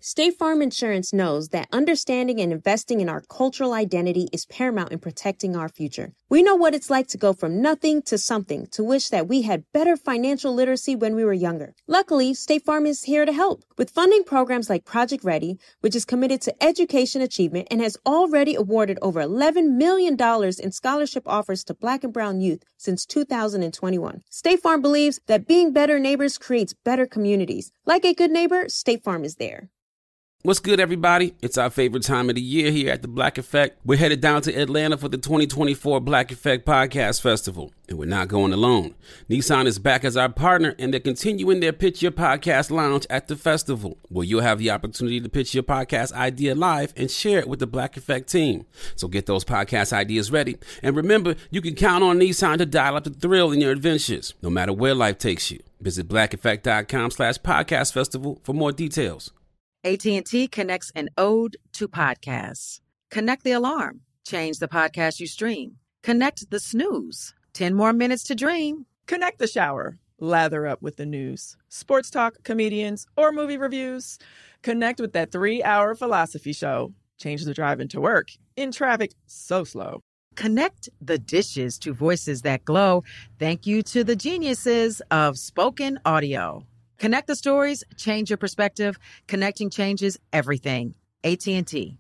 State Farm Insurance knows that understanding and investing in our cultural identity is paramount in protecting our future. We know what it's like to go from nothing to something, to wish that we had better financial literacy when we were younger. Luckily, State Farm is here to help with funding programs like Project Ready, which is committed to education achievement and has already awarded over $11 million in scholarship offers to Black and brown youth since 2021. State Farm believes that being better neighbors creates better communities. Like a good neighbor, State Farm is there. What's good, everybody? It's our favorite time of the year here at the Black Effect. We're headed down to Atlanta for the 2024 Black Effect Podcast Festival, and we're not going alone. Nissan is back as our partner, and they're continuing their Pitch Your Podcast Lounge at the festival, where you'll have the opportunity to pitch your podcast idea live and share it with the Black Effect team. So get those podcast ideas ready. And remember, you can count on Nissan to dial up the thrill in your adventures, no matter where life takes you. Visit blackeffect.com/podcast festival for more details. AT&T connects an ode to podcasts. Connect the alarm. Change the podcast you stream. Connect the snooze. 10 more minutes to dream. Connect the shower. Lather up with the news. Sports talk, comedians, or movie reviews. Connect with that 3-hour philosophy show. Change the drive into work in traffic so slow. Connect the dishes to voices that glow. Thank you to the geniuses of spoken audio. Connect the stories, change your perspective. Connecting changes everything. AT&T.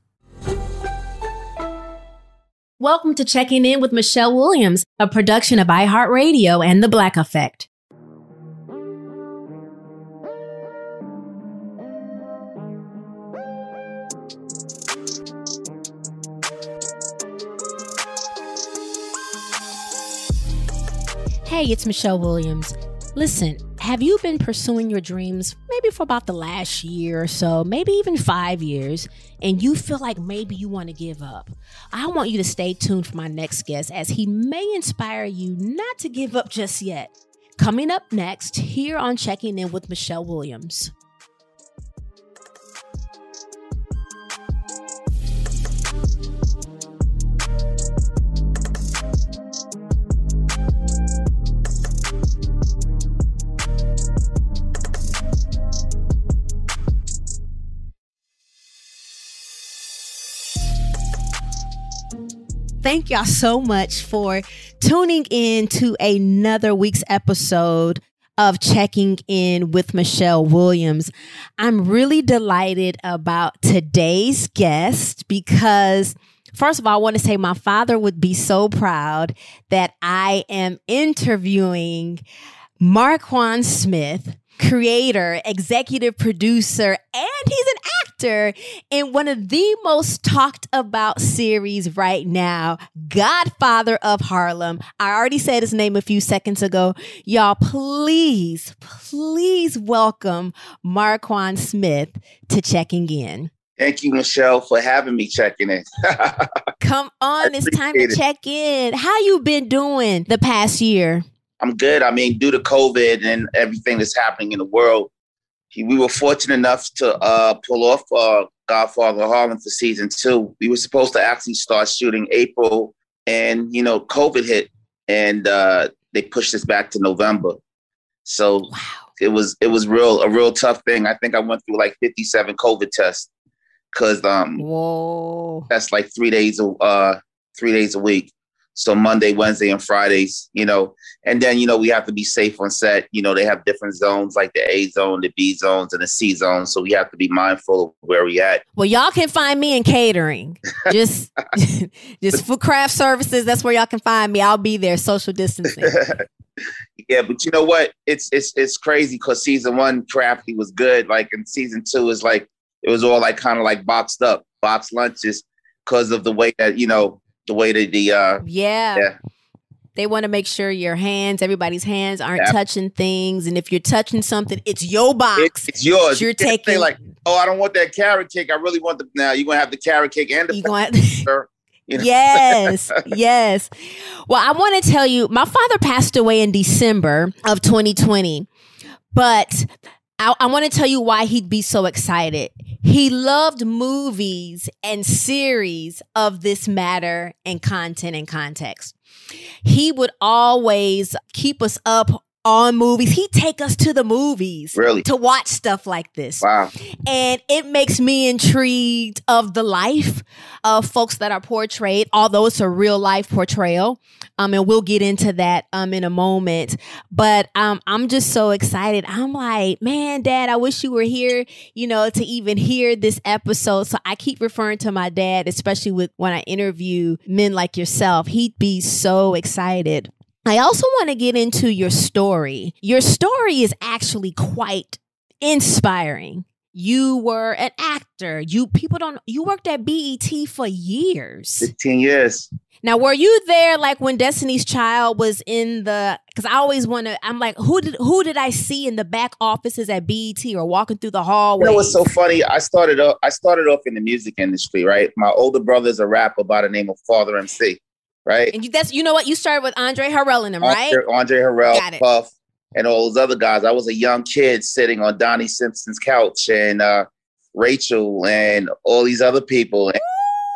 Welcome to Checking In with Michelle Williams, a production of iHeartRadio and The Black Effect. Hey, it's Michelle Williams. Listen, have you been pursuing your dreams maybe for about the last year or so, maybe even 5 years, and you feel like maybe you want to give up? I want you to stay tuned for my next guest, as he may inspire you not to give up just yet. Coming up next here on Checking In with Michelle Williams. Thank y'all so much for tuning in to another week's episode of Checking In with Michelle Williams. I'm really delighted about today's guest because, first of all, I want to say my father would be so proud that I am interviewing Marquand Smith, creator, executive producer, and he's an actor in one of the most talked about series right now, Godfather of Harlem. I already said his name a few seconds ago. Y'all, please welcome Marquand Smith to Checking In. Thank you, Michelle, for having me checking in. Come on, it's time to check in. How you been doing the past year? I'm good. I mean, due to COVID and everything that's happening in the world, we were fortunate enough to pull off Godfather of Harlem for season 2. We were supposed to actually start shooting April, and COVID hit, and they pushed us back to November. So wow. It was a real tough thing. I think I went through like 57 COVID tests because that's like 3 days a week. So Monday, Wednesday, and Fridays, and then, we have to be safe on set. They have different zones like the A zone, the B zones, and the C zone. So we have to be mindful of where we at. Well, y'all can find me in catering. Just for craft services. That's where y'all can find me. I'll be there, social distancing. Yeah, but you know what? It's crazy because season 1 crafty was good. Like in season 2 is like, it was all like kind of like boxed lunches because of the way that, they want to make sure everybody's hands aren't touching things. And if you're touching something, it's your box. It's yours. You're taking like, I don't want that carrot cake. I really want now you're going to have the carrot cake and the Yes. Well, I want to tell you, my father passed away in December of 2020, but I want to tell you why he'd be so excited. He loved movies and series of this matter and content and context. He would always keep us up on movies. He'd take us to the movies Really? to watch stuff like this. Wow. And it makes me intrigued of the life of folks that are portrayed, although it's a real life portrayal. And we'll get into that in a moment. But I'm just so excited. I'm like, man, Dad, I wish you were here, to even hear this episode. So I keep referring to my dad, especially when I interview men like yourself. He'd be so excited. I also want to get into your story. Your story is actually quite inspiring. You were an actor. You worked at BET for years. 15 years. Now, were you there like when Destiny's Child was in because I always want to, I'm like, who did I see in the back offices at BET or walking through the hallways? You know what's so funny? I started off in the music industry, right? My older brother's a rapper by the name of Father MC, right? And you started with Andre Harrell and them, right? Andre Harrell, Puff, and all those other guys. I was a young kid sitting on Donnie Simpson's couch and Rachel and all these other people. And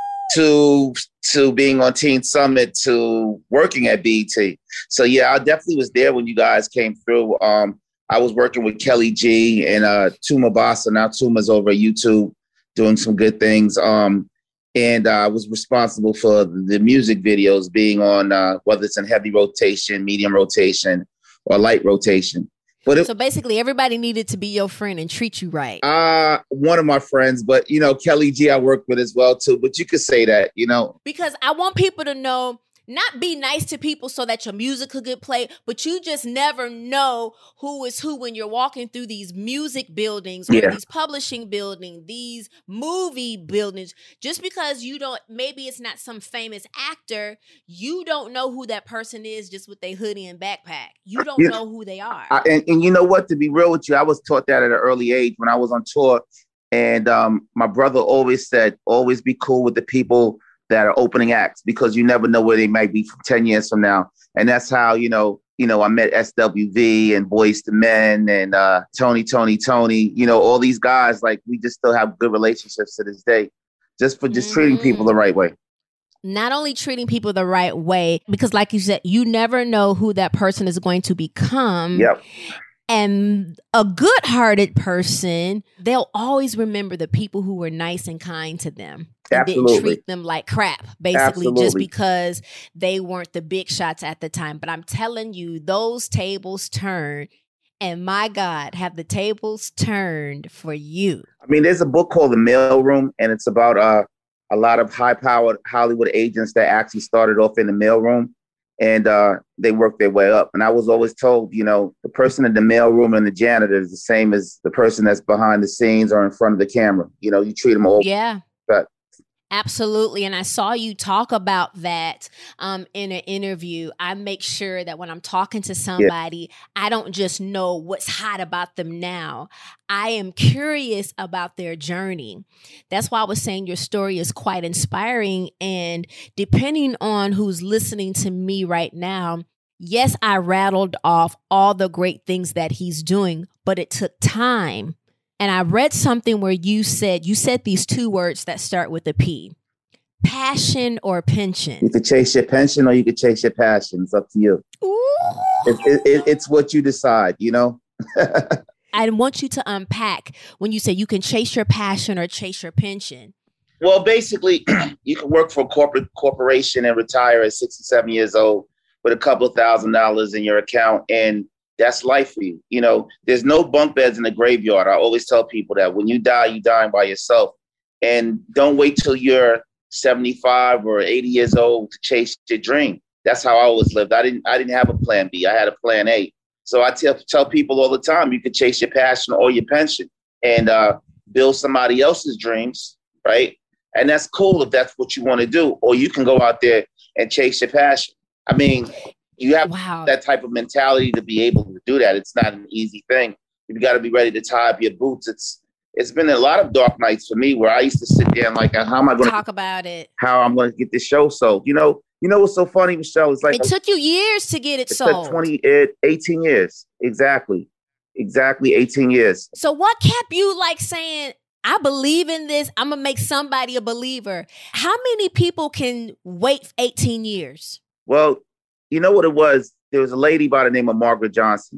to being on Teen Summit to working at BET. So yeah, I definitely was there when you guys came through. I was working with Kelly G and Tuma Basa. Now Tuma's over at YouTube doing some good things. And I was responsible for the music videos being on whether it's in heavy rotation, medium rotation, or light rotation. So basically everybody needed to be your friend and treat you right. One of my friends, but Kelly G I worked with as well too, but you could say that, Because I want people to know, not be nice to people so that your music could get played, but you just never know who is who when you're walking through these music buildings or these publishing buildings, these movie buildings. Just because maybe it's not some famous actor, you don't know who that person is just with their hoodie and backpack. You don't know who they are. And you know what, to be real with you, I was taught that at an early age when I was on tour. And my brother always said, always be cool with the people that are opening acts because you never know where they might be 10 years from now. And that's how, I met SWV and Boyz II Men and Tony, all these guys, like we just still have good relationships to this day just for just treating people the right way. Not only treating people the right way, because like you said, you never know who that person is going to become. Yep. And a good-hearted person, they'll always remember the people who were nice and kind to them. And didn't treat them like crap, basically, just because they weren't the big shots at the time. But I'm telling you, those tables turn. And my God, have the tables turned for you. I mean, there's a book called The Mail Room, and it's about a lot of high-powered Hollywood agents that actually started off in the mail room. And they worked their way up. And I was always told, the person in the mailroom and the janitor is the same as the person that's behind the scenes or in front of the camera. You treat them all. Yeah. But absolutely. And I saw you talk about that in an interview. I make sure that when I'm talking to somebody, I don't just know what's hot about them now. I am curious about their journey. That's why I was saying your story is quite inspiring. And depending on who's listening to me right now, yes, I rattled off all the great things that he's doing, but it took time. And I read something where you said these two words that start with a P, passion or pension. You could chase your pension or you could chase your passion. It's up to you. It's what you decide, I want you to unpack when you say you can chase your passion or chase your pension. Well, basically, you can work for a corporation and retire at 67 years old with a couple of $1,000s in your account. And that's life for you. There's no bunk beds in the graveyard. I always tell people that when you die, you're dying by yourself. And don't wait till you're 75 or 80 years old to chase your dream. That's how I always lived. I didn't have a plan B. I had a plan A. So I tell people all the time, you can chase your passion or your pension and build somebody else's dreams, right? And that's cool if that's what you want to do. Or you can go out there and chase your passion. I mean, you have that type of mentality to be able to do that. It's not an easy thing. You got to be ready to tie up your boots. It's been a lot of dark nights for me where I used to sit there and like, how am I going to talk about it? How I'm going to get this show sold? You know what's so funny, Michelle? It's like it took you years to get it sold. 18 years. Exactly 18 years. So what kept you like saying, I believe in this, I'm going to make somebody a believer? How many people can wait 18 years? Well, you know what it was? There was a lady by the name of Margaret Johnson.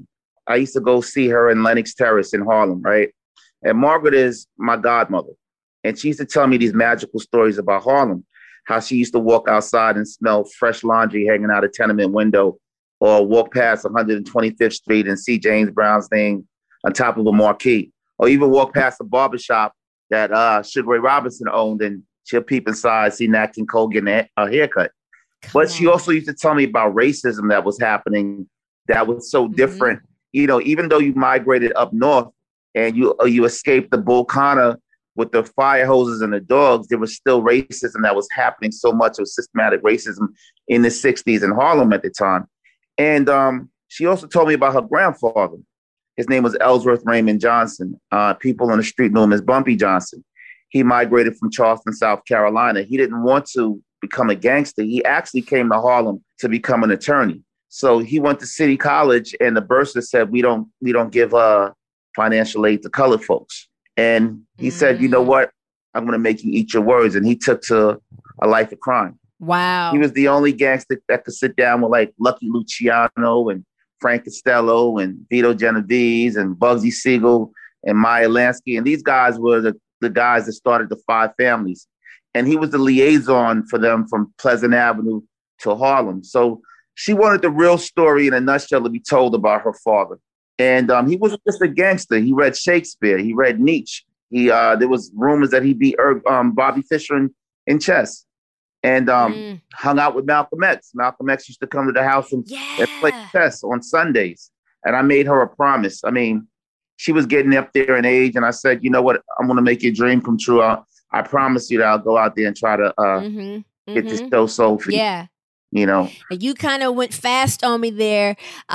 I used to go see her in Lenox Terrace in Harlem, right? And Margaret is my godmother. And she used to tell me these magical stories about Harlem, how she used to walk outside and smell fresh laundry hanging out a tenement window, or walk past 125th Street and see James Brown's name on top of a marquee, or even walk past a barbershop that Sugar Ray Robinson owned, and she'll peep inside, see Nat King Cole getting a haircut. But she also used to tell me about racism that was happening that was so different. You know, even though you migrated up north and you escaped the Bull Connor with the fire hoses and the dogs, there was still racism that was happening, so much of systematic racism in the 60s in Harlem at the time. And she also told me about her grandfather. His name was Ellsworth Raymond Johnson. People on the street knew him as Bumpy Johnson. He migrated from Charleston, South Carolina. He didn't want to become a gangster. He actually came to Harlem to become an attorney. So he went to City College, and the bursar said, we don't give financial aid to colored folks. And he said, you know what? I'm going to make you eat your words. And he took to a life of crime. Wow. He was the only gangster that could sit down with like Lucky Luciano and Frank Costello and Vito Genovese and Bugsy Siegel and Meyer Lansky. And these guys were the guys that started the Five Families. And he was the liaison for them from Pleasant Avenue to Harlem. So she wanted the real story in a nutshell to be told about her father. And he wasn't just a gangster. He read Shakespeare. He read Nietzsche. There was rumors that he beat Bobby Fischer in chess, and hung out with Malcolm X. Malcolm X used to come to the house and play chess on Sundays. And I made her a promise. I mean, she was getting up there in age, and I said, you know what? I'm going to make your dream come true. I promise you that I'll go out there and try to get this show sold for you. You know, you kind of went fast on me there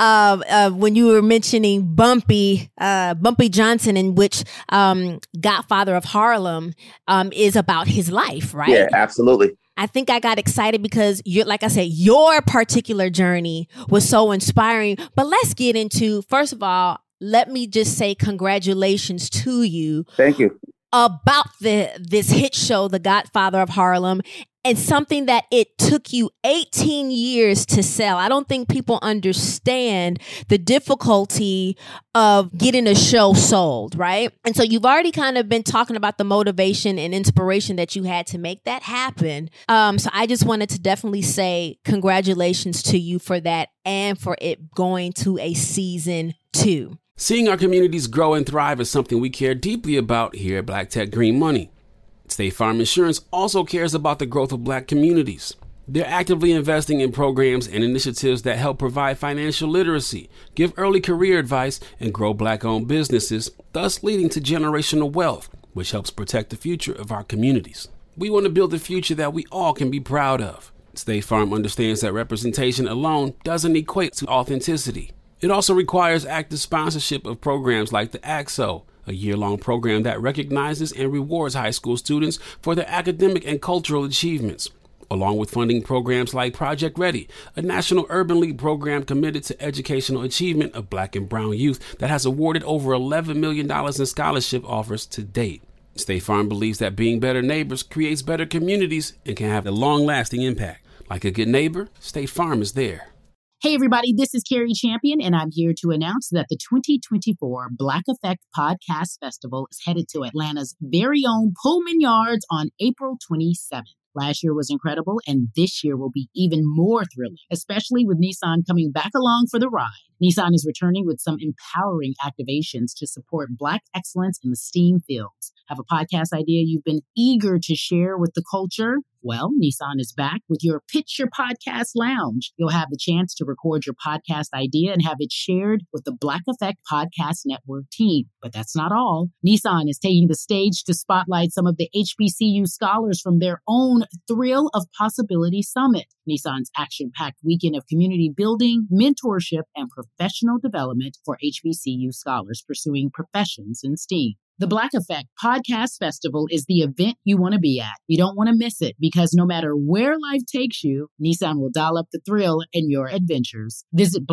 when you were mentioning Bumpy Johnson, in which Godfather of Harlem is about his life, right? Yeah, absolutely. I think I got excited because like I said, your particular journey was so inspiring. But let's get into, first of all, let me just say congratulations to you. Thank you. About this hit show, The Godfather of Harlem, and something that it took you 18 years to sell. I don't think people understand the difficulty of getting a show sold, right? And so you've already kind of been talking about the motivation and inspiration that you had to make that happen. So I just wanted to definitely say congratulations to you for that and for it going to a season 2. Seeing our communities grow and thrive is something we care deeply about here at Black Tech Green Money. State Farm Insurance also cares about the growth of Black communities. They're actively investing in programs and initiatives that help provide financial literacy, give early career advice, and grow Black-owned businesses, thus leading to generational wealth, which helps protect the future of our communities. We want to build a future that we all can be proud of. State Farm understands that representation alone doesn't equate to authenticity. It also requires active sponsorship of programs like the AXO, a year-long program that recognizes and rewards high school students for their academic and cultural achievements, along with funding programs like Project Ready, a National Urban League program committed to educational achievement of Black and Brown youth that has awarded over $11 million in scholarship offers to date. State Farm believes that being better neighbors creates better communities and can have a long-lasting impact. Like a good neighbor, State Farm is there. Hey, everybody, this is Carrie Champion, and I'm here to announce that the 2024 Black Effect Podcast Festival is headed to Atlanta's very own Pullman Yards on April 27th. Last year was incredible, and this year will be even more thrilling, especially with Nissan coming back along for the ride. Nissan is returning with some empowering activations to support Black excellence in the STEAM fields. Have a podcast idea you've been eager to share with the culture? Well, Nissan is back with your Pitch Your Podcast Lounge. You'll have the chance to record your podcast idea and have it shared with the Black Effect Podcast Network team. But that's not all. Nissan is taking the stage to spotlight some of the HBCU scholars from their own Thrill of Possibility Summit. Nissan's action-packed weekend of community building, mentorship, and professional development for HBCU scholars pursuing professions in STEAM. The Black Effect Podcast Festival is the event you want to be at. You don't want to miss it because no matter where life takes you, Nissan will dial up the thrill in your adventures. Visit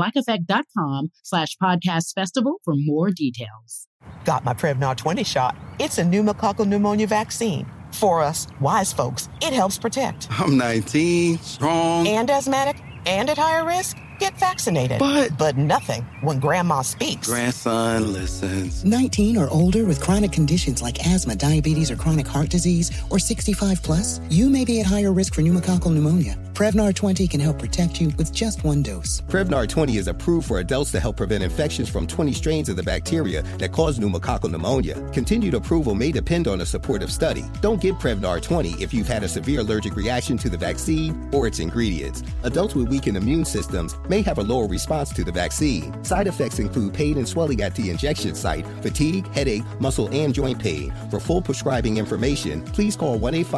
blackeffect.com/podcast festival for more details. Got my Prevnar 20 shot. It's a pneumococcal pneumonia vaccine. For us, wise folks, it helps protect. I'm 19, strong, and asthmatic, and at higher risk. get vaccinated. But nothing when grandma speaks. Grandson listens. 19 or older with chronic conditions like asthma, diabetes, or chronic heart disease, or 65 plus, you may be at higher risk for pneumococcal pneumonia. Prevnar 20 can help protect you with just one dose. Prevnar 20 is approved for adults to help prevent infections from 20 strains of the bacteria that cause pneumococcal pneumonia. Continued approval may depend on a supportive study. Don't get Prevnar 20 if you've had a severe allergic reaction to the vaccine or its ingredients. Adults with weakened immune systems may have a lower response to the vaccine. Side effects include pain and swelling at the injection site, fatigue, headache, muscle, and joint pain. For full prescribing information, please call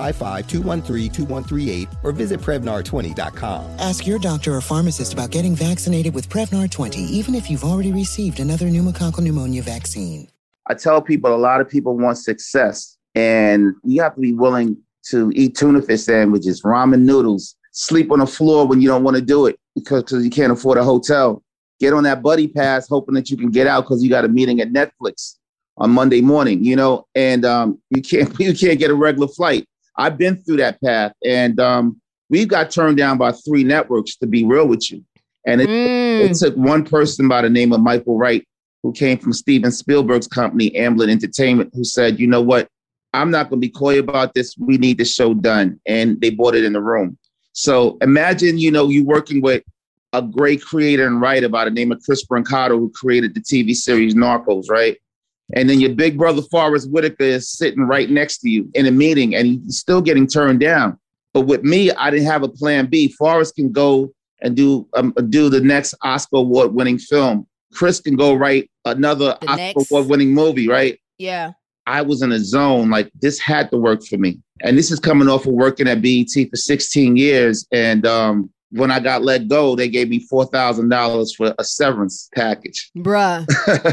1-855-213-2138 or visit Prevnar20.com. Ask your doctor or pharmacist about getting vaccinated with Prevnar 20, even if you've already received another pneumococcal pneumonia vaccine. I tell people a lot of people want success, and you have to be willing to eat tuna fish sandwiches, ramen noodles, sleep on the floor when you don't want to do it because you can't afford a hotel. Get on that buddy pass hoping that you can get out because you got a meeting at Netflix on Monday morning, and you can't get a regular flight. I've been through that path, and we got turned down by 3 networks, to be real with you. And it took one person by the name of Michael Wright, who came from Steven Spielberg's company, Amblin Entertainment, who said, you know what, I'm not going to be coy about this. We need the show done. And they brought it in the room. So imagine, you working with a great creator and writer by the name of Chris Brancato, who created the TV series Narcos, right? And then your big brother, Forrest Whitaker, is sitting right next to you in a meeting and he's still getting turned down. But with me, I didn't have a plan B. Forrest can go and do the next Oscar award-winning film. Chris can go write another Oscar award-winning movie, right? Yeah. I was in a zone like this had to work for me. And this is coming off of working at BET for 16 years. And when I got let go, they gave me $4,000 for a severance package. Bruh.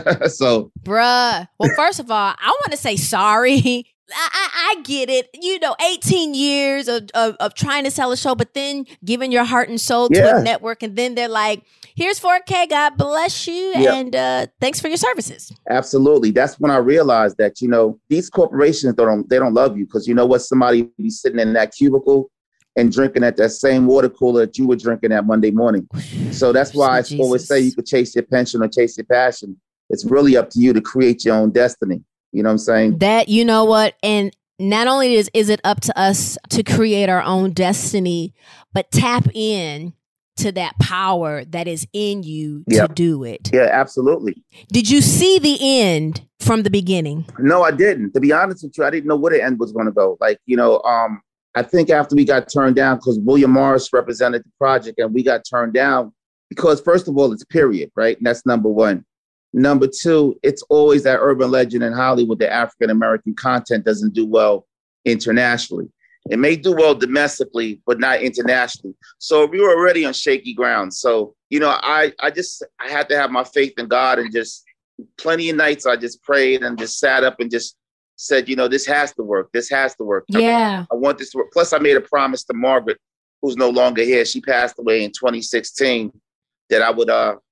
Bruh. Well, first of all, I want to say sorry. I get it. 18 years of trying to sell a show, but then giving your heart and soul to a network. And then they're like, here's $4K. God bless you. Yep. And thanks for your services. Absolutely. That's when I realized that, these corporations, they don't love you because you know what? Somebody be sitting in that cubicle and drinking at that same water cooler that you were drinking that Monday morning. So that's why I always say you could chase your pension or chase your passion. It's really up to you to create your own destiny. You know what I'm saying? That, you know what? And not only is it up to us to create our own destiny, but tap in to that power that is in you to do it. Yeah, absolutely. Did you see the end from the beginning? No, I didn't. To be honest with you, I didn't know where the end was going to go. Like, I think after we got turned down, because William Morris represented the project and we got turned down because, first of all, it's period, right? And that's number one. Number two, it's always that urban legend in Hollywood that African-American content doesn't do well internationally. It may do well domestically, but not internationally. So we were already on shaky ground. So, I had to have my faith in God and just plenty of nights I just prayed and just sat up and just said, this has to work. This has to work. Yeah. I want this to work. Plus, I made a promise to Margaret, who's no longer here. She passed away in 2016, that I would,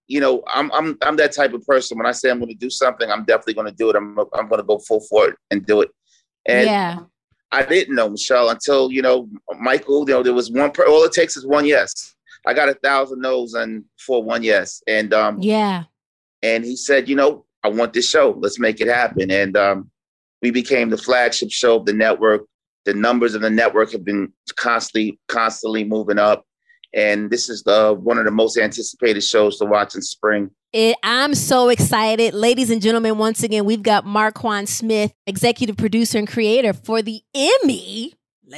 I'm that type of person. When I say I'm going to do something, I'm definitely going to do it. I'm going to go full for it and do it. And I didn't know, Michelle, until, Michael, there was one, all it takes is one yes. I got 1,000 no's and for one yes. And, and he said, I want this show. Let's make it happen. And, we became the flagship show of the network. The numbers of the network have been constantly moving up. And this is one of the most anticipated shows to watch in spring. I'm so excited. Ladies and gentlemen, once again, we've got Marquand Smith, executive producer and creator for the Emmy.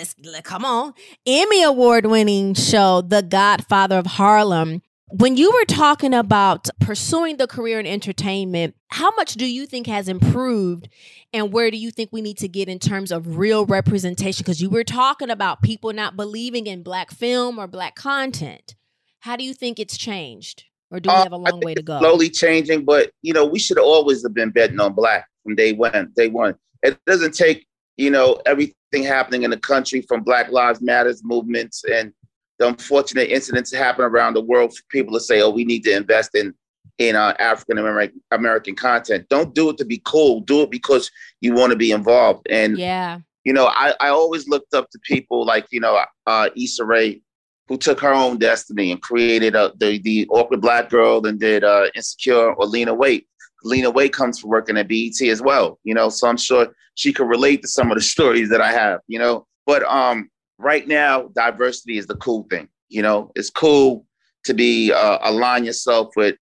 Emmy award-winning show, The Godfather of Harlem. When you were talking about pursuing the career in entertainment, how much do you think has improved and where do you think we need to get in terms of real representation? Because you were talking about people not believing in Black film or Black content. How do you think it's changed? Or do we have a long way to go? Slowly changing, but, we should always have been betting on Black from day one. It doesn't take, everything happening in the country from Black Lives Matters movements and the unfortunate incidents that happen around the world for people to say, we need to invest in African American content. Don't do it to be cool. Do it because you want to be involved. And, I always looked up to people like, Issa Rae, who took her own destiny and created the Awkward Black Girl and did Insecure, or Lena Waithe. Lena Waithe comes from working at BET as well, so I'm sure she could relate to some of the stories that I have, But right now, diversity is the cool thing, It's cool to be align yourself with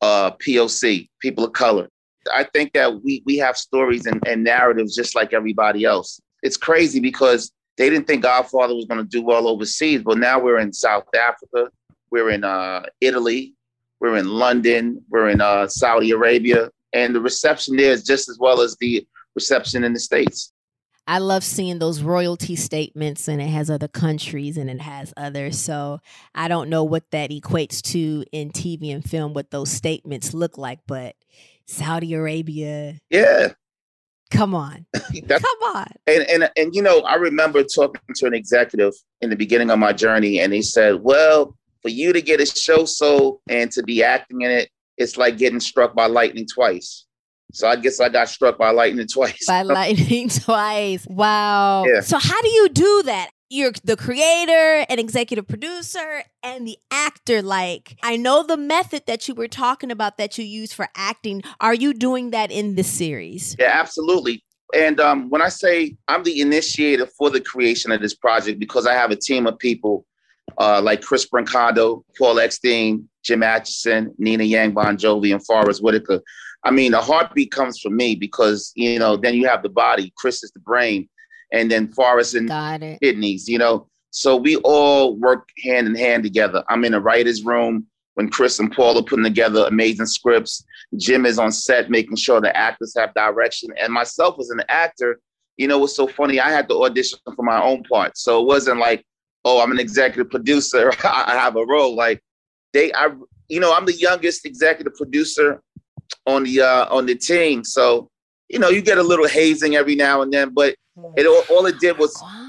POC, people of color. I think that we have stories and narratives just like everybody else. It's crazy because they didn't think Godfather was going to do well overseas, but now we're in South Africa, we're in Italy, we're in London, we're in Saudi Arabia, and the reception there is just as well as the reception in the States. I love seeing those royalty statements, and it has other countries and it has others. So I don't know what that equates to in TV and film, what those statements look like, but Saudi Arabia. Yeah. Come on. Come on. And I remember talking to an executive in the beginning of my journey, and they said, well, for you to get a show sold and to be acting in it, it's like getting struck by lightning twice. So I guess I got struck by lightning twice. By lightning twice. Wow. Yeah. So how do you do that? You're the creator and executive producer and the actor. Like, I know the method that you were talking about that you use for acting. Are you doing that in this series? Yeah, absolutely. And when I say I'm the initiator for the creation of this project, because I have a team of people like Chris Brancato, Paul Eckstein, Jim Atchison, Nina Yang, Bon Jovi, and Forrest Whitaker. I mean, the heartbeat comes from me because, then you have the body. Chris is the brain. And then Forrest and kidneys, So we all work hand in hand together. I'm in a writer's room when Chris and Paul are putting together amazing scripts. Jim is on set making sure the actors have direction. And myself as an actor, what's so funny, I had to audition for my own part. So it wasn't like, oh, I'm an executive producer, I have a role. Like I'm the youngest executive producer on the team. So, you get a little hazing every now and then, but all it did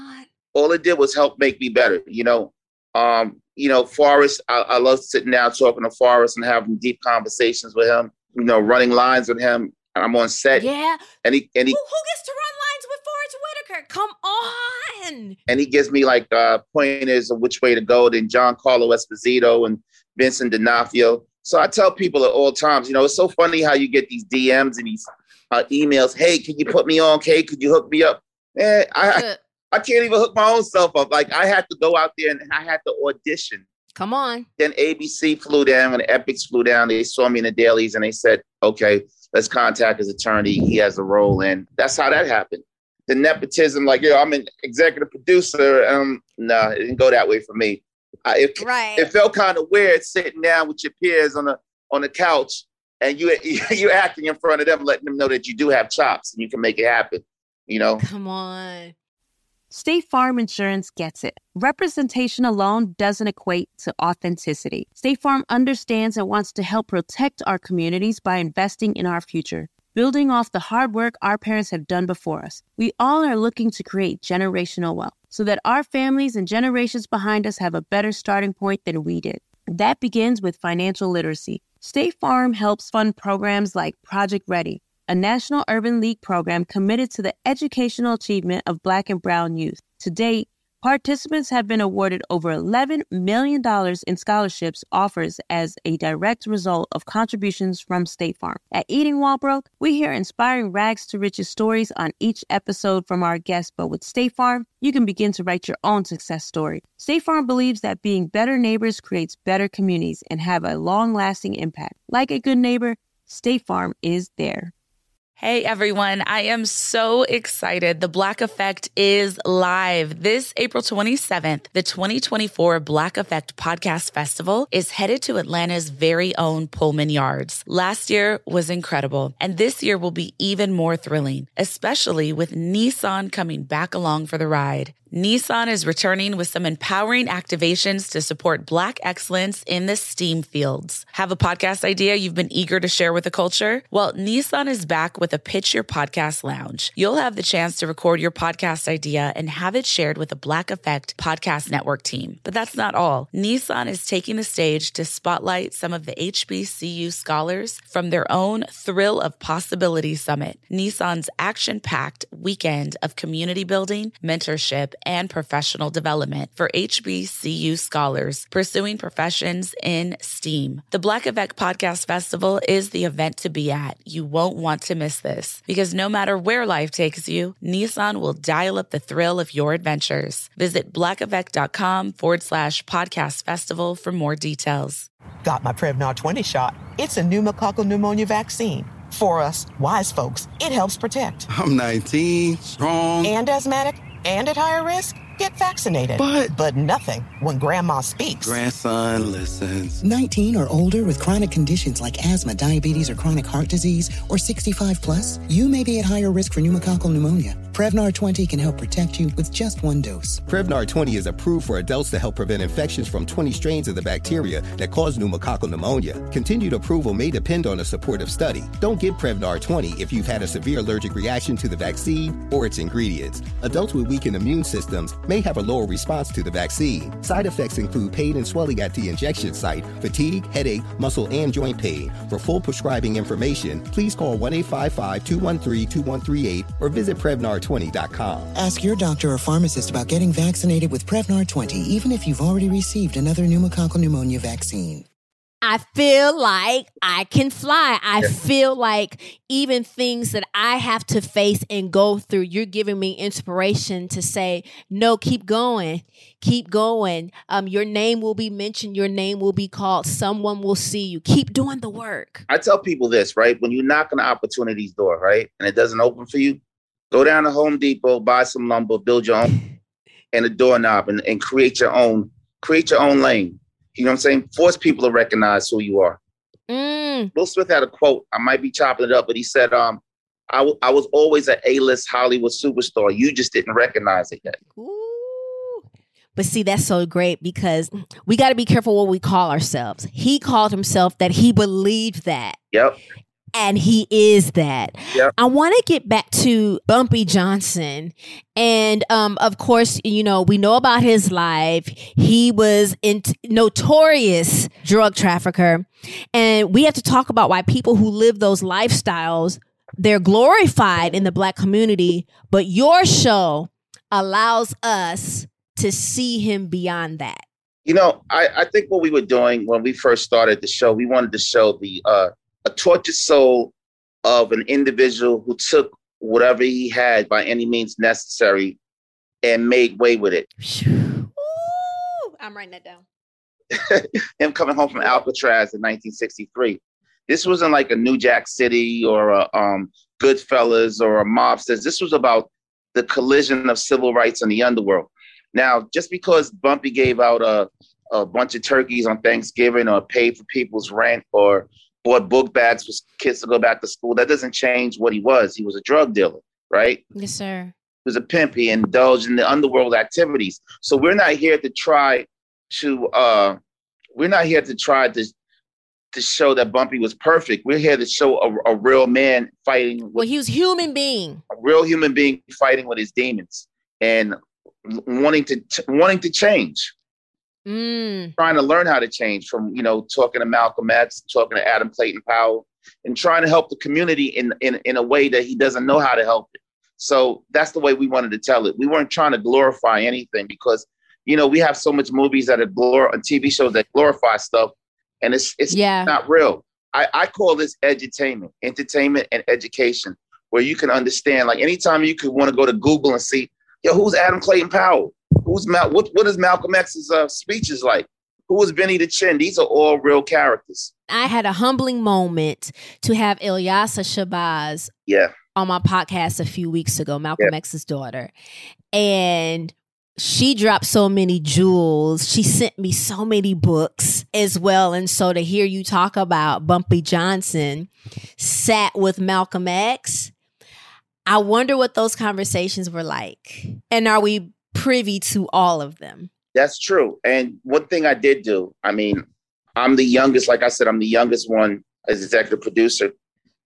was help make me better. Forrest, I love sitting down talking to Forrest and having deep conversations with him, running lines with him. I'm on set. Yeah. And he who gets to run lines with Forrest Whitaker? Come on. And he gives me like pointers of which way to go. Then Giancarlo Esposito and Vincent D'Onofrio. So I tell people at all times, it's so funny how you get these DMs and these emails. Hey, can you put me on? Hey, could you hook me up? Man, I can't even hook my own self up. Like, I had to go out there and I had to audition. Come on. Then ABC flew down and Epix flew down. They saw me in the dailies and they said, okay, let's contact his attorney. He has a role. And that's how that happened. The nepotism, like, I'm an executive producer. No, it didn't go that way for me. It felt kind of weird sitting down with your peers on the couch and you're acting in front of them, letting them know that you do have chops and you can make it happen. Come on. State Farm Insurance gets it. Representation alone doesn't equate to authenticity. State Farm understands and wants to help protect our communities by investing in our future, building off the hard work our parents have done before us. We all are looking to create generational wealth so that our families and generations behind us have a better starting point than we did. That begins with financial literacy. State Farm helps fund programs like Project Ready, a National Urban League program committed to the educational achievement of Black and Brown youth. To date, participants have been awarded over $11 million in scholarships offers as a direct result of contributions from State Farm. At Eating While Broke, we hear inspiring rags to riches stories on each episode from our guests, but with State Farm, you can begin to write your own success story. State Farm believes that being better neighbors creates better communities and have a long-lasting impact. Like a good neighbor, State Farm is there. Hey everyone, I am so excited. The Black Effect is live. This April 27th, the 2024 Black Effect Podcast Festival is headed to Atlanta's very own Pullman Yards. Last year was incredible, and this year will be even more thrilling, especially with Nissan coming back along for the ride. Nissan is returning with some empowering activations to support Black excellence in the STEAM fields. Have a podcast idea you've been eager to share with the culture? Well, Nissan is back with with a Pitch Your Podcast lounge. You'll have the chance to record your podcast idea and have it shared with the Black Effect Podcast Network team. But that's not all. Nissan is taking the stage to spotlight some of the HBCU scholars from their own Thrill of Possibility Summit, Nissan's action-packed weekend of community building, mentorship, and professional development for HBCU scholars pursuing professions in STEAM. The Black Effect Podcast Festival is the event to be at. You won't want to miss this because no matter where life takes you, Nissan will dial up the thrill of your adventures. Visit blackeffect.com/podcast festival for more details. Got my Prevnar 20 shot. It's a pneumococcal pneumonia vaccine. For us, wise folks, it helps protect. I'm 19, strong. And asthmatic, and at higher risk. Get vaccinated. But nothing when grandma speaks. Grandson listens. 19 or older with chronic conditions like asthma, diabetes, or chronic heart disease, or 65 plus, you may be at higher risk for pneumococcal pneumonia. Prevnar 20 can help protect you with just one dose. Prevnar 20 is approved for adults to help prevent infections from 20 strains of the bacteria that cause pneumococcal pneumonia. Continued approval may depend on a supportive study. Don't get Prevnar 20 if you've had a severe allergic reaction to the vaccine or its ingredients. Adults with weakened immune systems may have a lower response to the vaccine. Side effects include pain and swelling at the injection site, fatigue, headache, muscle, and joint pain. For full prescribing information, please call 1-855-213-2138 or visit Prevnar20.com. Ask your doctor or pharmacist about getting vaccinated with Prevnar 20, even if you've already received another pneumococcal pneumonia vaccine. I feel like I can fly. I feel like even things that I have to face and go through, you're giving me inspiration to say, no, keep going. Keep going. Your name will be mentioned. Your name will be called. Someone will see you. Keep doing the work. I tell people this, right? When you knock on the opportunity's door, right, and it doesn't open for you, go down to Home Depot, buy some lumber, build your own and a doorknob and create your own lane. You know what I'm saying? Force people to recognize who you are. Will Smith had a quote. I might be chopping it up, but he said, I was always an A-list Hollywood superstar. You just didn't recognize it yet. Ooh. But see, that's so great because we got to be careful what we call ourselves. He called himself that. He believed that. Yep. And he is that. Yep. I want to get back to Bumpy Johnson. And of course, you know, we know about his life. He was a notorious drug trafficker. And we have to talk about why people who live those lifestyles, they're glorified in the Black community. But your show allows us to see him beyond that. You know, I think what we were doing when we first started the show, we wanted to show a tortured soul of an individual who took whatever he had by any means necessary and made way with it. Ooh, I'm writing that down. Him coming home from Alcatraz in 1963. This wasn't like a New Jack City or a Goodfellas or a Mobsters. This was about the collision of civil rights and the underworld. Now, just because Bumpy gave out a bunch of turkeys on Thanksgiving or paid for people's rent or bought book bags for kids to go back to school, that doesn't change what he was. He was a drug dealer, right? Yes, sir. He was a pimp. He indulged in the underworld activities. So we're not here to try to show that Bumpy was perfect. We're here to show a real man fighting. He was a human being. A real human being fighting with his demons and wanting to change. Trying to learn how to change from, talking to Malcolm X, talking to Adam Clayton Powell, and trying to help the community in a way that he doesn't know how to help it. So that's the way we wanted to tell it. We weren't trying to glorify anything because, we have so much movies that are TV shows that glorify stuff, and it's not real. I call this edutainment, entertainment and education, where you can understand, like anytime you could want to go to Google and see, who's Adam Clayton Powell? What is Malcolm X's speeches like? Who was Benny the Chin? These are all real characters. I had a humbling moment to have Ilyasah Shabazz on my podcast a few weeks ago, Malcolm X's daughter. And she dropped so many jewels. She sent me so many books as well. And so to hear you talk about Bumpy Johnson sat with Malcolm X, I wonder what those conversations were like. And are we privy to all of them? That's true. And one thing I did do, I'm the youngest, like I said, I'm the youngest one as executive producer.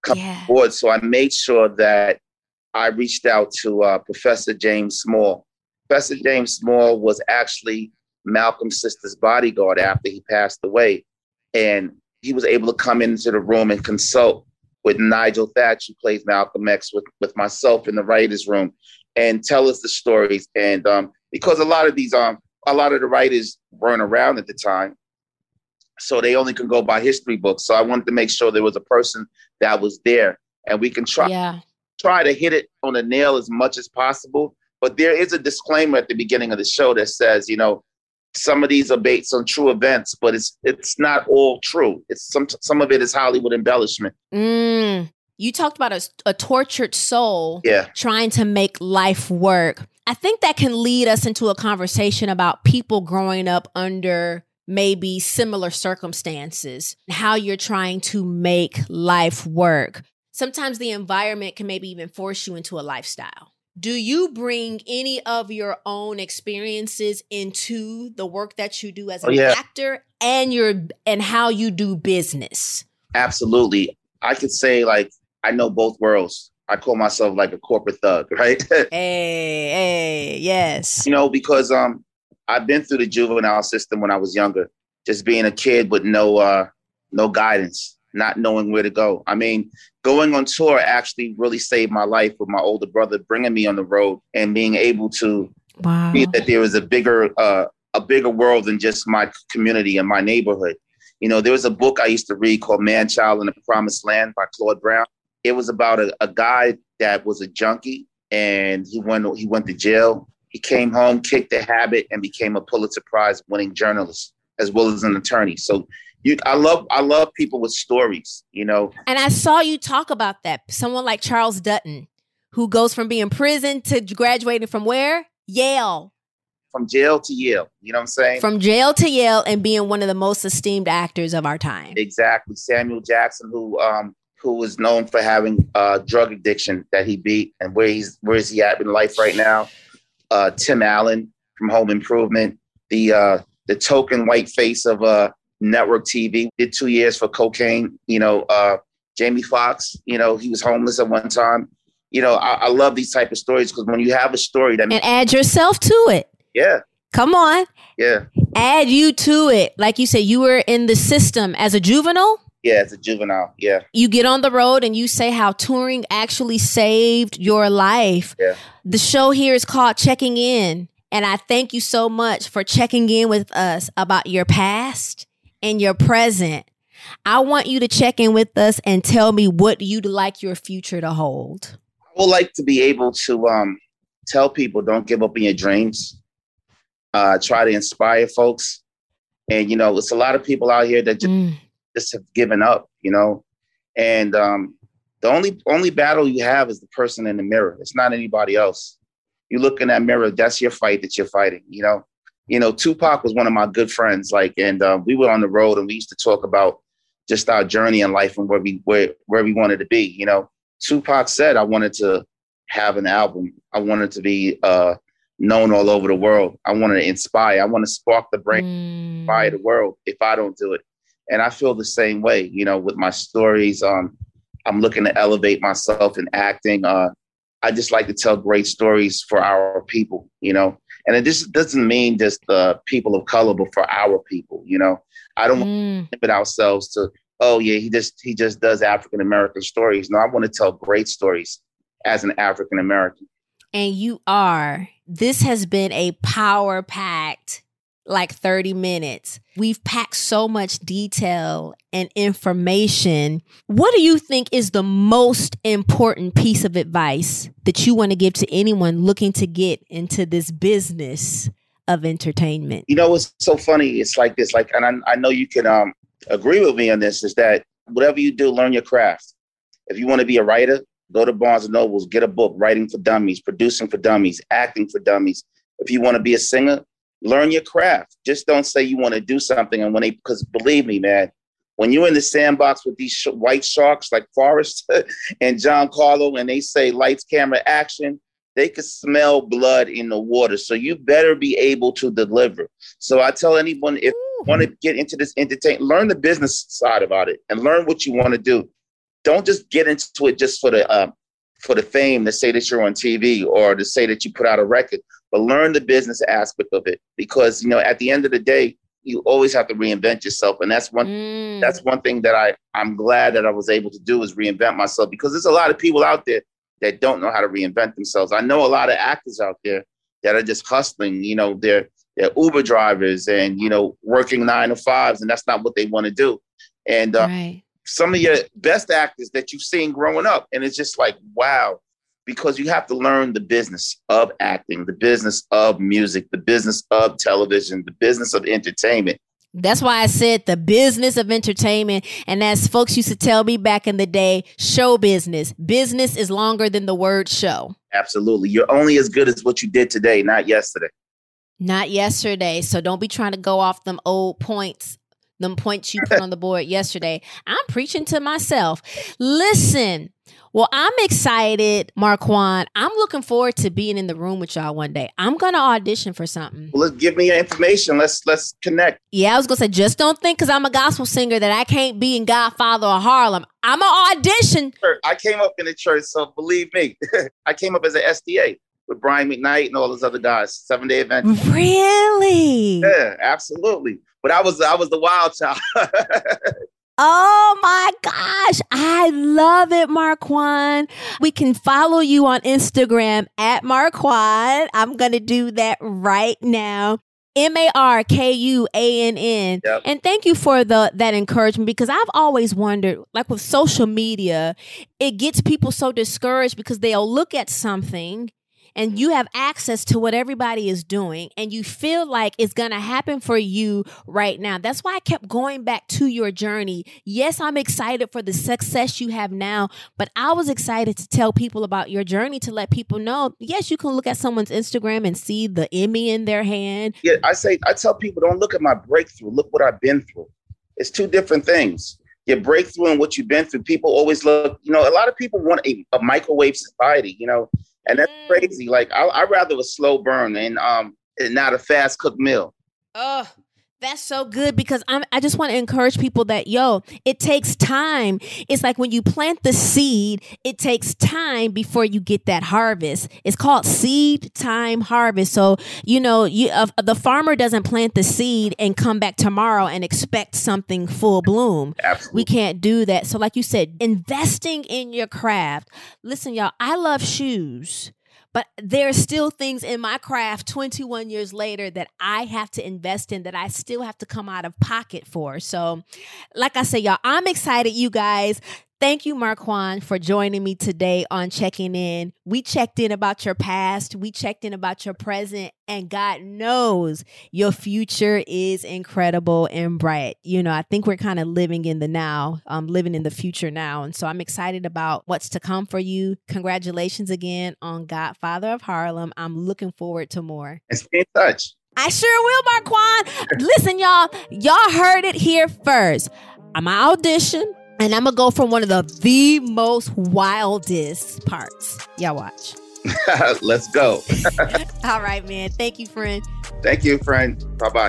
come aboard. So I made sure that I reached out to Professor James Small. Professor James Small was actually Malcolm's sister's bodyguard after he passed away. And he was able to come into the room and consult with Nigel Thatch, who plays Malcolm X, with myself in the writer's room, and tell us the stories. And because a lot of the writers weren't around at the time, so they only can go by history books. So I wanted to make sure there was a person that was there, and we can try to hit it on the nail as much as possible. But there is a disclaimer at the beginning of the show that says, you know, some of these are based on true events, but it's not all true. It's some of it is Hollywood embellishment. You talked about a tortured soul trying to make life work. I think that can lead us into a conversation about people growing up under maybe similar circumstances, how you're trying to make life work. Sometimes the environment can maybe even force you into a lifestyle. Do you bring any of your own experiences into the work that you do as an actor and how you do business? Absolutely. I could say, like, I know both worlds. I call myself like a corporate thug, right? Hey, yes. You know, because I've been through the juvenile system when I was younger, just being a kid with no guidance, not knowing where to go. I mean, going on tour actually really saved my life with my older brother bringing me on the road and being able to see that there was a bigger world than just my community and my neighborhood. You know, there was a book I used to read called Man, Child in the Promised Land by Claude Brown. It was about a guy that was a junkie, and he went to jail. He came home, kicked the habit, and became a Pulitzer Prize winning journalist as well as an attorney. So I love people with stories, you know. And I saw you talk about that. Someone like Charles Dutton, who goes from being in prison to graduating from where? Yale. From jail to Yale. You know what I'm saying? From jail to Yale and being one of the most esteemed actors of our time. Exactly. Samuel Jackson, who was known for having drug addiction that he beat, and where is he at in life right now? Tim Allen from Home Improvement, the token white face of network TV, did 2 years for cocaine. You know, Jamie Foxx, you know, he was homeless at one time. You know, I love these type of stories because when you have a story that... And add yourself to it. Yeah. Come on. Yeah. Add you to it. Like you said, you were in the system as a juvenile? Yeah, as a juvenile. Yeah. You get on the road and you say how touring actually saved your life. Yeah. The show here is called Checking In. And I thank you so much for checking in with us about your past and your present. I want you to check in with us and tell me what you'd like your future to hold. I would like to be able to tell people, don't give up on your dreams. Try to inspire folks. And, you know, it's a lot of people out here that just have given up, you know. And the only battle you have is the person in the mirror. It's not anybody else. You look in that mirror, that's your fight that you're fighting, you know. You know, Tupac was one of my good friends, and we were on the road and we used to talk about just our journey in life and where we wanted to be. You know, Tupac said, I wanted to have an album. I wanted to be known all over the world. I wanted to inspire. I want to spark the brain, inspire the world if I don't do it. And I feel the same way, you know, with my stories. I'm looking to elevate myself in acting. I just like to tell great stories for our people, you know. And it just doesn't mean just people of color, but for our people, you know. I don't want to limit ourselves to, oh yeah, he just does African American stories. No, I want to tell great stories as an African American. And you are. This has been a power-packed, like 30 minutes. We've packed so much detail and information. What do you think is the most important piece of advice that you want to give to anyone looking to get into this business of entertainment? You know, what's so funny? It's like this, and I know you can agree with me on this, is that whatever you do, learn your craft. If you want to be a writer, go to Barnes & Nobles, get a book, Writing for Dummies, Producing for Dummies, Acting for Dummies. If you want to be a singer, learn your craft. Just don't say you want to do something. And because believe me, man, when you're in the sandbox with these white sharks like Forrest and Giancarlo, and they say lights, camera, action, they can smell blood in the water. So you better be able to deliver. So I tell anyone, if you want to get into this entertainment, learn the business side about it and learn what you want to do. don't just get into it just for the fame to say that you're on TV or to say that you put out a record, but learn the business aspect of it. Because, you know, at the end of the day, you always have to reinvent yourself. And that's one thing that I'm glad that I was able to do, is reinvent myself, because there's a lot of people out there that don't know how to reinvent themselves. I know a lot of actors out there that are just hustling, you know, they're Uber drivers and, you know, working 9 to 5s, and that's not what they want to do. And some of your best actors that you've seen growing up, and it's just like, wow, because you have to learn the business of acting, the business of music, the business of television, the business of entertainment. That's why I said the business of entertainment. And as folks used to tell me back in the day, show business. Business is longer than the word show. Absolutely. You're only as good as what you did today, not yesterday. Not yesterday. So don't be trying to go off them old points, them points you put on the board yesterday. I'm preaching to myself. Listen. Well, I'm excited, Marquand. I'm looking forward to being in the room with y'all one day. I'm going to audition for something. Well, give me your information. Let's connect. Yeah, I was going to say, just don't think because I'm a gospel singer that I can't be in Godfather of Harlem. I'm going to audition. I came up in the church, so believe me. I came up as an SDA with Brian McKnight and all those other guys. 7-Day Adventist. Really? Yeah, absolutely. But I was the wild child. Oh my gosh. I love it, Marquand. We can follow you on Instagram at Marquand. I'm going to do that right now. MarKuann. Yep. And thank you for that encouragement, because I've always wondered, like with social media, it gets people so discouraged because they'll look at something and you have access to what everybody is doing, and you feel like it's going to happen for you right now. That's why I kept going back to your journey. Yes, I'm excited for the success you have now, but I was excited to tell people about your journey, to let people know, yes, you can look at someone's Instagram and see the Emmy in their hand. Yeah, I tell people, don't look at my breakthrough. Look what I've been through. It's two different things. Your breakthrough and what you've been through. People always look, you know, a lot of people want a microwave society, you know, and that's crazy. Like, I'd rather a slow burn and not a fast cooked meal. Oh, that's so good, because I just want to encourage people that, it takes time. It's like when you plant the seed, it takes time before you get that harvest. It's called seed time harvest. So, the farmer doesn't plant the seed and come back tomorrow and expect something full bloom. Absolutely. We can't do that. So like you said, investing in your craft. Listen, y'all, I love shoes. But there are still things in my craft 21 years later that I have to invest in, that I still have to come out of pocket for. So like I say, y'all, I'm excited, you guys. Thank you, Marquand, for joining me today on Checking In. We checked in about your past. We checked in about your present. And God knows your future is incredible and bright. I think we're kind of living in the now, living in the future now. And so I'm excited about what's to come for you. Congratulations again on Godfather of Harlem. I'm looking forward to more. And stay in touch. I sure will, Marquand. Listen, y'all heard it here first. I'm an audition. And I'm going to go from one of the most wildest parts. Y'all watch. Let's go. All right, man. Thank you, friend. Thank you, friend. Bye-bye.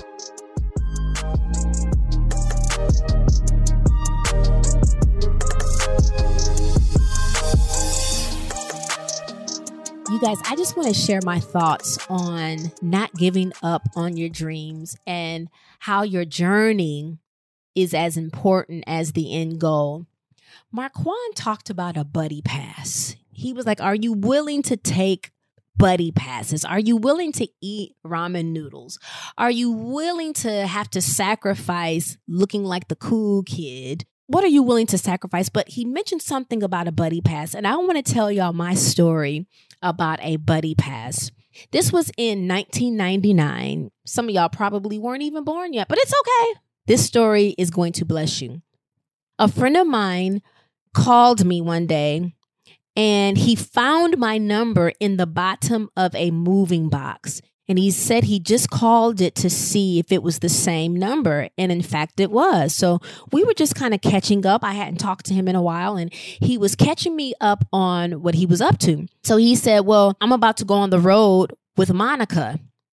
You guys, I just want to share my thoughts on not giving up on your dreams and how your journey is as important as the end goal. Marquand talked about a buddy pass. He was like, are you willing to take buddy passes? Are you willing to eat ramen noodles? Are you willing to have to sacrifice looking like the cool kid? What are you willing to sacrifice? But he mentioned something about a buddy pass, and I want to tell y'all my story about a buddy pass. This was in 1999. Some of y'all probably weren't even born yet, but it's okay. This story is going to bless you. A friend of mine called me one day, and he found my number in the bottom of a moving box. And he said he just called it to see if it was the same number. And in fact, it was. So we were just kind of catching up. I hadn't talked to him in a while, and he was catching me up on what he was up to. So he said, well, I'm about to go on the road with Monica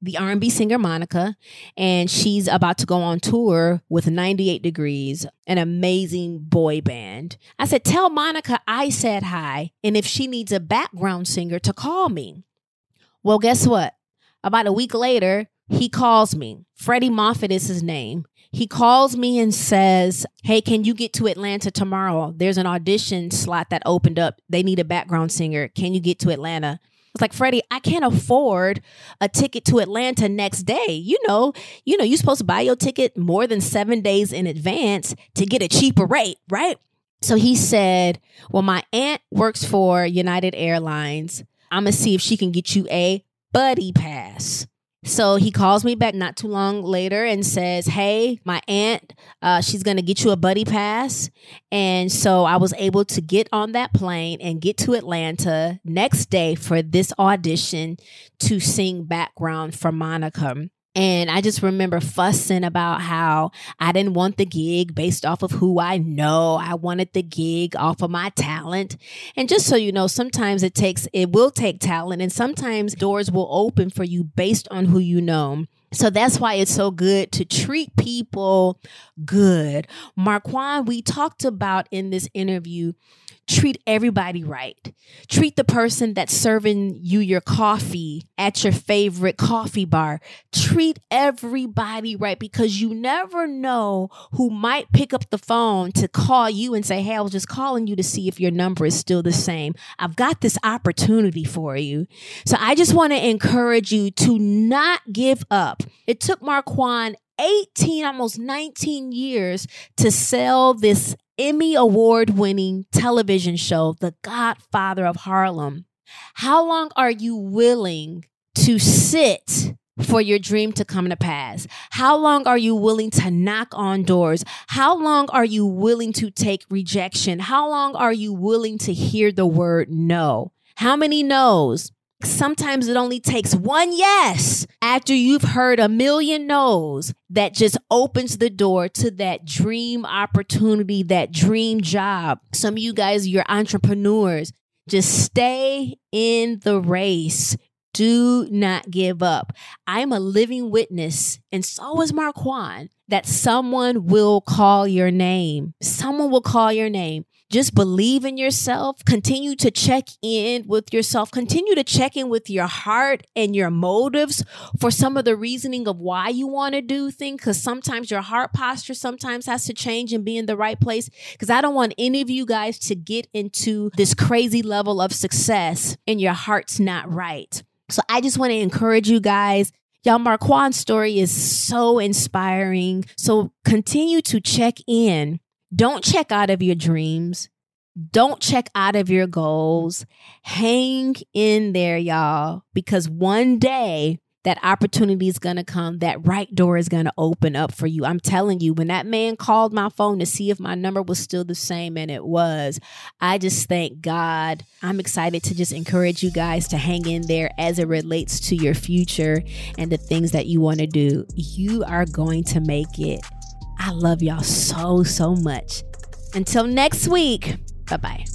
the R&B singer Monica, and she's about to go on tour with 98 Degrees, an amazing boy band. I said, tell Monica I said hi, and if she needs a background singer to call me. Well, guess what? About a week later, he calls me. Freddie Moffitt is his name. He calls me and says, hey, can you get to Atlanta tomorrow? There's an audition slot that opened up. They need a background singer. Can you get to Atlanta? It's like, Freddie, I can't afford a ticket to Atlanta next day. You're supposed to buy your ticket more than 7 days in advance to get a cheaper rate, right? So he said, well, my aunt works for United Airlines. I'm going to see if she can get you a buddy pass. So he calls me back not too long later and says, hey, my aunt, she's going to get you a buddy pass. And so I was able to get on that plane and get to Atlanta next day for this audition to sing background for Monica. And I just remember fussing about how I didn't want the gig based off of who I know. I wanted the gig off of my talent. And just so you know, sometimes it will take talent, and sometimes doors will open for you based on who you know. So that's why it's so good to treat people good. Marquand, we talked about in this interview, treat everybody right. Treat the person that's serving you your coffee at your favorite coffee bar. Treat everybody right, because you never know who might pick up the phone to call you and say, hey, I was just calling you to see if your number is still the same. I've got this opportunity for you. So I just want to encourage you to not give up. It took Marquand 18, almost 19 years to sell this Emmy award-winning television show, The Godfather of Harlem. How long are you willing to sit for your dream to come to pass? How long are you willing to knock on doors? How long are you willing to take rejection? How long are you willing to hear the word no? How many no's? Sometimes it only takes one yes after you've heard a million no's that just opens the door to that dream opportunity, that dream job. Some of you guys, you're entrepreneurs. Just stay in the race. Do not give up. I'm a living witness, and so is Marquand, that someone will call your name. Someone will call your name. Just believe in yourself. Continue to check in with yourself. Continue to check in with your heart and your motives for some of the reasoning of why you want to do things. Because sometimes your heart posture sometimes has to change and be in the right place. Because I don't want any of you guys to get into this crazy level of success and your heart's not right. So I just want to encourage you guys. Y'all, Marquand's story is so inspiring. So continue to check in. Don't check out of your dreams. Don't check out of your goals. Hang in there, y'all, because one day that opportunity is going to come. That right door is going to open up for you. I'm telling you, when that man called my phone to see if my number was still the same, and it was, I just thank God. I'm excited to just encourage you guys to hang in there as it relates to your future and the things that you want to do. You are going to make it. I love y'all so, so much. Until next week, bye-bye.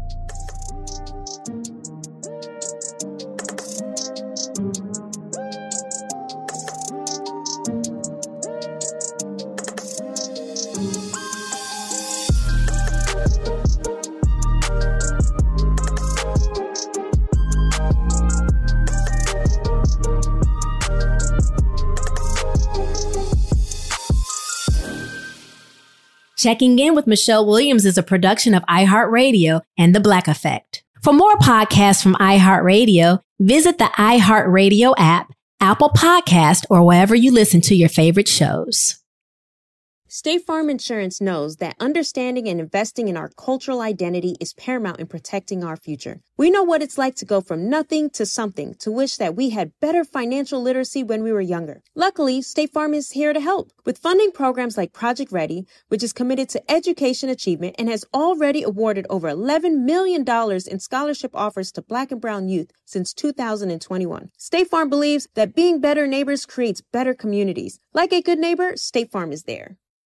Checking In with Michelle Williams is a production of iHeartRadio and The Black Effect. For more podcasts from iHeartRadio, visit the iHeartRadio app, Apple Podcast, or wherever you listen to your favorite shows. State Farm Insurance knows that understanding and investing in our cultural identity is paramount in protecting our future. We know what it's like to go from nothing to something, to wish that we had better financial literacy when we were younger. Luckily, State Farm is here to help with funding programs like Project Ready, which is committed to education achievement and has already awarded over $11 million in scholarship offers to Black and Brown youth since 2021. State Farm believes that being better neighbors creates better communities. Like a good neighbor, State Farm is there.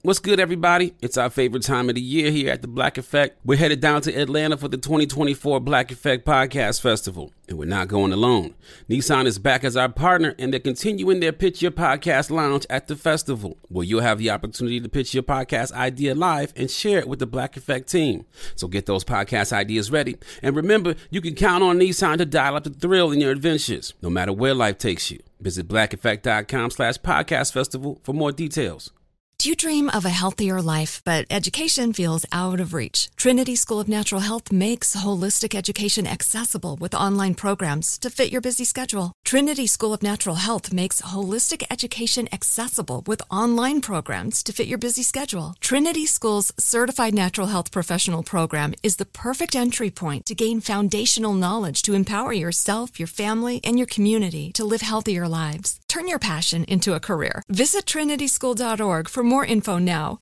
What's good, everybody? It's our favorite time of the year here at the Black Effect. We're headed down to Atlanta for the 2024 Black Effect Podcast Festival, and we're not going alone. Nissan is back as our partner, and they're continuing their Pitch Your Podcast Lounge at the festival, where you'll have the opportunity to pitch your podcast idea live and share it with the Black Effect team. So get those podcast ideas ready. And remember, you can count on Nissan to dial up the thrill in your adventures, no matter where life takes you. Visit blackeffect.com/podcast festival for more details. Do you dream of a healthier life, but education feels out of reach? Trinity School of Natural Health makes holistic education accessible with online programs to fit your busy schedule. Trinity School of Natural Health makes holistic education accessible with online programs to fit your busy schedule. Trinity School's Certified Natural Health Professional Program is the perfect entry point to gain foundational knowledge to empower yourself, your family, and your community to live healthier lives. Turn your passion into a career. Visit trinityschool.org for more info now.